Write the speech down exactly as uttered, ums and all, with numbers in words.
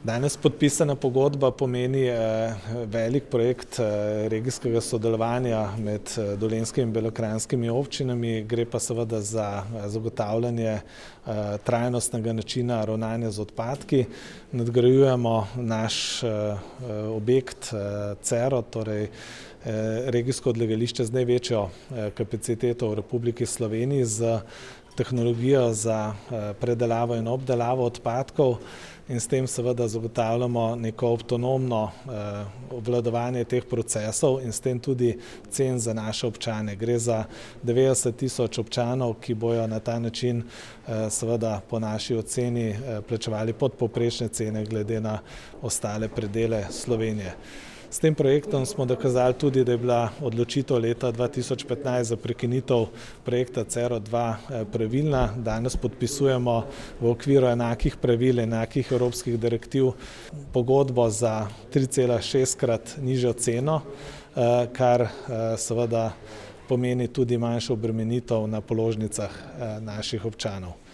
Danes podpisana pogodba pomeni velik projekt regijskega sodelovanja med dolenjskimi in belokranjskimi občinami, gre pa seveda za zagotavljanje trajnostnega načina ravnanja z odpadki. Nadgrajujemo naš objekt Cero, torej regijsko odlagališče z največjo kapaciteto v Republiki Sloveniji z tehnologijo za predelavo in obdelavo odpadkov in s tem seveda zagotavljamo neko avtonomno obvladovanje teh procesov in s tem tudi cen za naše občane. Gre za devetdeset tisoč občanov, ki bojo na ta način seveda po naši oceni plačevali podpovprečne cene glede na ostale predele Slovenije. S tem projektom smo dokazali tudi, da je bila odločitev leta dva tisoč petnajst za prekinitev projekta Cero dva pravilna. Danes podpisujemo v okviru enakih pravil, enakih evropskih direktiv pogodbo za tri cela šestkrat nižjo ceno, kar seveda pomeni tudi manjšo obremenitev na položnicah naših občanov.